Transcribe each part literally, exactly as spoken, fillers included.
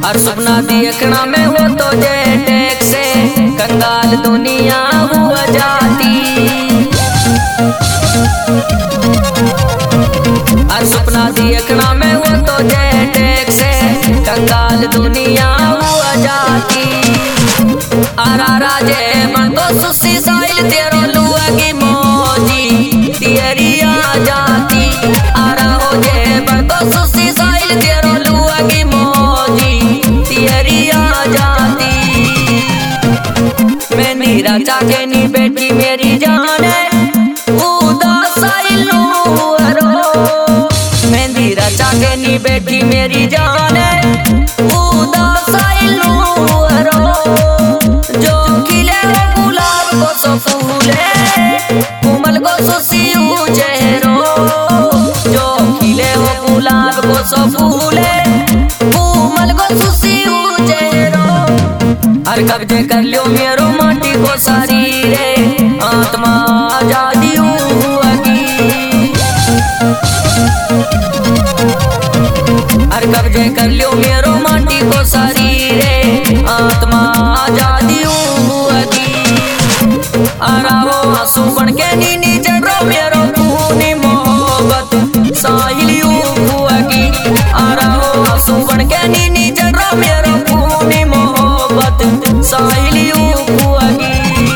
और सपना देखना में हो तो जे टेक से कंगाल दुनिया हुआ जाती। और सपना देखना में हो तो जे टेक से कंगाल दुनिया हुआ जाती। आरा राजे मन तो सुसी साइल तेरो लुआ की मौजी तेरी आ जाती। आरा हो जे मन तो सुसी साइल तेरो लुआ की मौजी तेरी आ जाती। मैं नीरा चाके नी बेटी मेरी जाने उदास साइल रो। मैं नीरा चाके नी बेटी मेरी जाने उदास साइल रो। फूले कोमल को सुसियू चेहरो जो खिले हो गुलाब को सो फूले कोमल को सुसियू चेहरो। हर कब्जे कर लियो मेरो माटी को सारी रे आत्मा आजादी हुआगी। हर कब्जे कर लियो मेरो माटी को सारी रे आत्मा आजादी हुआगी। आरा हो आंसू बन के नीनी जरो मेरो खूनी मोहब्बत साहिलियू हुआगी। आरा हो आंसू बन के नीनी जरो मेरो खूनी मोहब्बत साहिलियू हुआगी।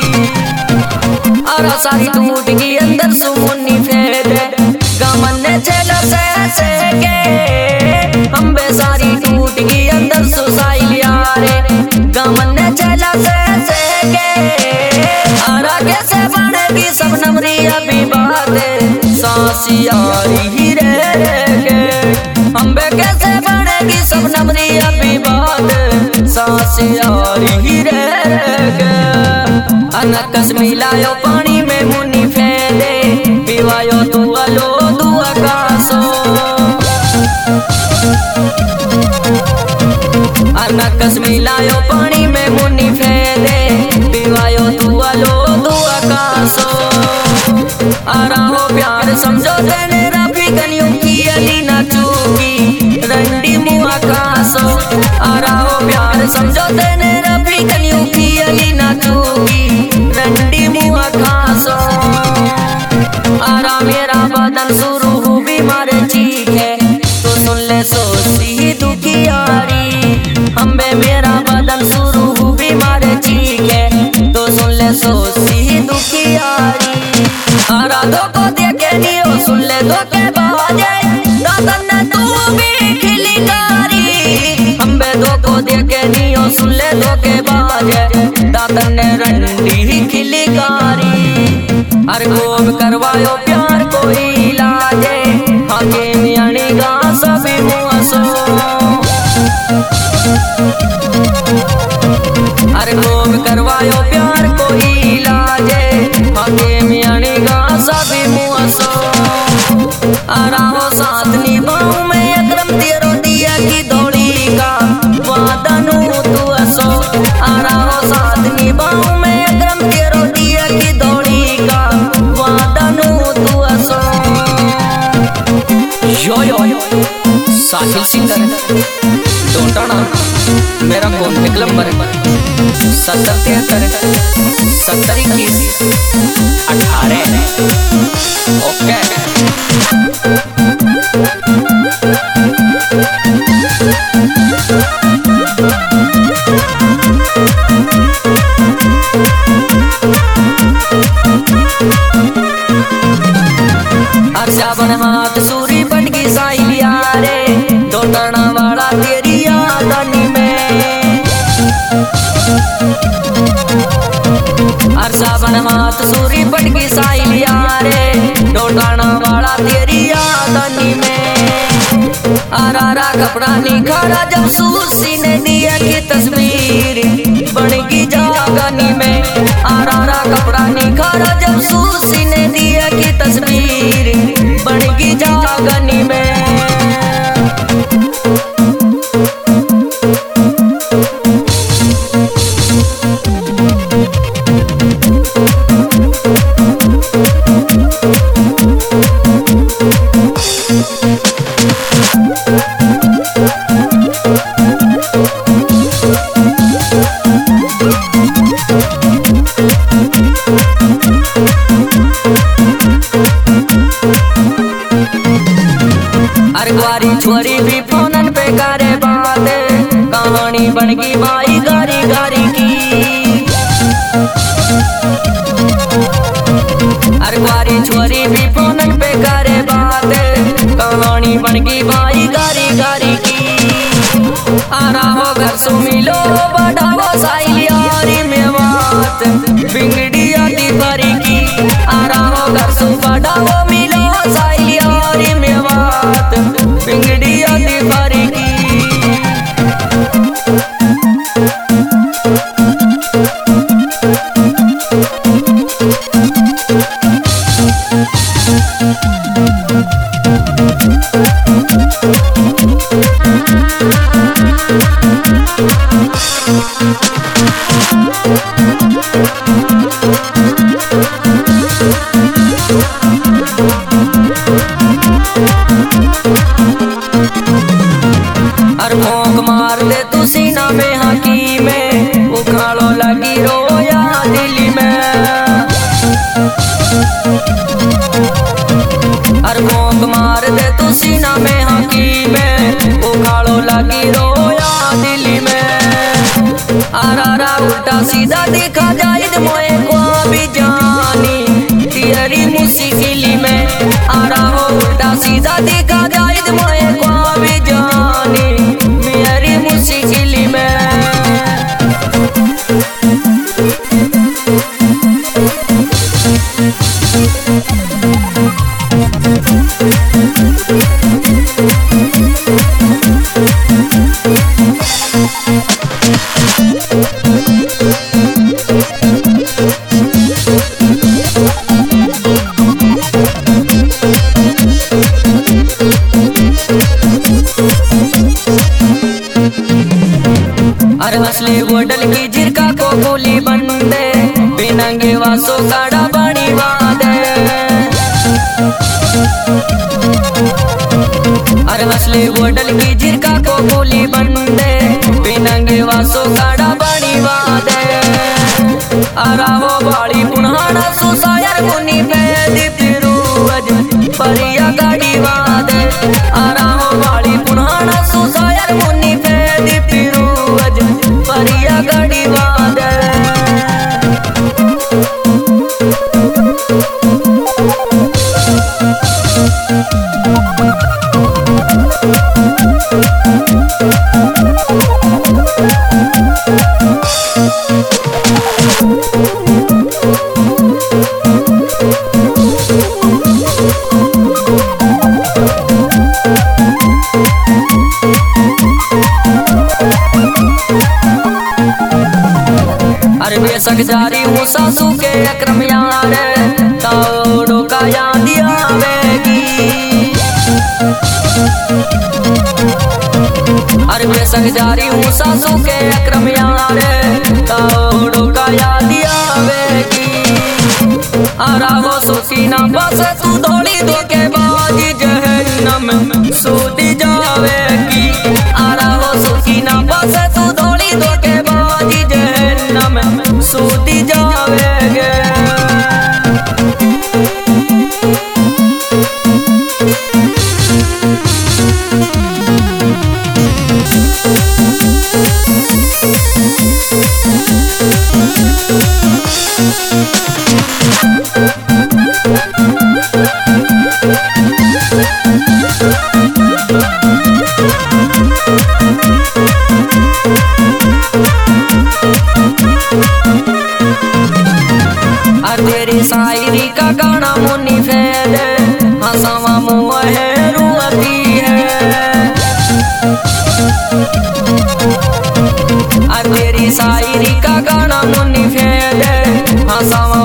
आरा सारी टूट गई अंदर सुमुन्नी फेरे गमन ने चला से से के हम बे सारी टूट गई अंदर सुसाइलिया रे गमन ने चला से से के। कैसे बनेगी सब नमरी अभी बातें सांसियारी ही रह के। हम बे कैसे बनेगी सब नमरी अभी बातें सांसियारी ही रह के। अनकस मिलायो पानी में मुनी फैले पीवायो तू अलो दुआ कासो। अनकस मिलायो पानी में मुनी फैले पीवायो तू अलो आरा हो प्यार समझो तेने रफी कनियों की अली ना चूकी रंडी मुआ कासो। आरा हो प्यार समझो तेने रफी कनियों की अली ना चूकी रंडी मुआ कासो। आरा मेरा बदन शुरू हो बीमार चीख है तो सुन ले सोची दुखियारी। हम बे मेरा बदन शुरू हो बीमार चीख है तो सुन ले सोची दुखियारी। आरा दो को देखे नियो सुन ले दो के बाजे दातन ने तू भी खिली कारी। हम बे दो को देखे नियो सुन ले दो के बाजे दातन ने रंडी खिली कारी। हर गोब करवायो प्यार को इलाजे आगे मियानी गा सभी मुआसो। हर गोब करवायो प्यार को इलाजे आगे मियानी गा सभी मुआसो। आरा हो साथ निभाऊं मैं अकरम तेरो दिया की दौड़ी का वादनू तू असो। आरा हो साथ निभाऊं मैं अकरम तेरो दिया की दौड़ी का वादनू तू असो। यो यो साहिल सिंगर डोंटाना मेरा कॉन्टेक्ट नंबर सत्तर तिहत्तर सत्तर इक्कीस अठारह। ओके बन हाथ सूरी बन की साइलिया रे डोटाना वाला तेरी यादानी में। अरसा बन हाथ सूरी बन की साइलिया रे डोटाना वाला तेरी यादानी में। आरा कपड़ा निखारा जब सूसी ने दिया की तस्वीर बन की जागानी में। आरा कपड़ा निखारा जब सूसी ने दिया की तस्वीर बन की जागनी में। We'll be right back. छोरी भी फोनन पे करे बातें, कहानी बन गई माई गारी गारी की। अरे कुंवारी छोरी भी फोनन पे करे बातें, कहानी बन गई माई गारी गारी की। आरा हो घर सो मिलो बढ़ावो साइलियारी में बात, बिगड़ी आती भरी की। आरा हो घर सो बढ़ावो मिलो साइलियारी में बात, बिगड़ी आती भरी की। अर भोंक मार दे तू सीना में हकी में, उखाड़ो लगी रोया दिल्ली में। अर भोंक मार दे तू सीना में हकी में, उखाड़ो लगी रोया दिल्ली में। आरा उल्टा सीधा देखा जाए मोए को भी जानी तेरी मुश्किली में। आरा हो उल्टा सीधा देखा जाए मोए को भी जानी मेरी मुश्किली में। अरे असली गोडल की जिरका को गोली बंदे, बिनंगे वासो काड़ा बड़ी वादे। अरे असली गोडल की जिरका को गोली बंदे, बिनंगे वासो काड़ा बड़ी वादे। आरा हो बाड़ी पुनहाना सुसायर मुनि पे दीप्तिरुवज परिया गाड़ी वादे। आरा हो बाड़ी पुनहाना सुसायर मुनि पे दीप्तिरुवज परिया गाड़ी वादे। अरे बेशक जारी हूँ सासू के अक्रम यार, ताओड़ो का याद आवेगी। अरे बेशक जारी हूँ सासू के अक्रम यार, ताओड़ो का याद आवेगी। आरा हो सुखीना बस तू दौड़ी दो के बाजी जहन्नम सोती जावेगी। आरा हो सुखीना बस तू दौड़ी दो के बाजी जहन्नम सोती जावेगे। तेरी शायरी का गाना मुन्नी फेद, हंसावा मुँह है रुआती है। तेरी शायरी का गाना मुन्नी फेद, हंसावा